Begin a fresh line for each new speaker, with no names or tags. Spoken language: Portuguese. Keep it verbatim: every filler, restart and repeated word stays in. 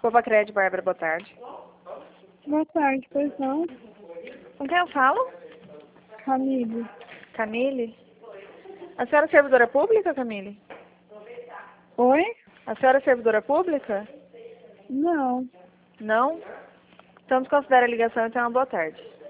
Boa Crédito, Bárbara, boa tarde.
Boa tarde, pois não?
Com quem eu falo?
Camille.
Camille? A senhora é servidora pública, Camille?
Oi?
A senhora é servidora pública?
Não.
Não? Então desconsidera a ligação e tenha uma boa tarde.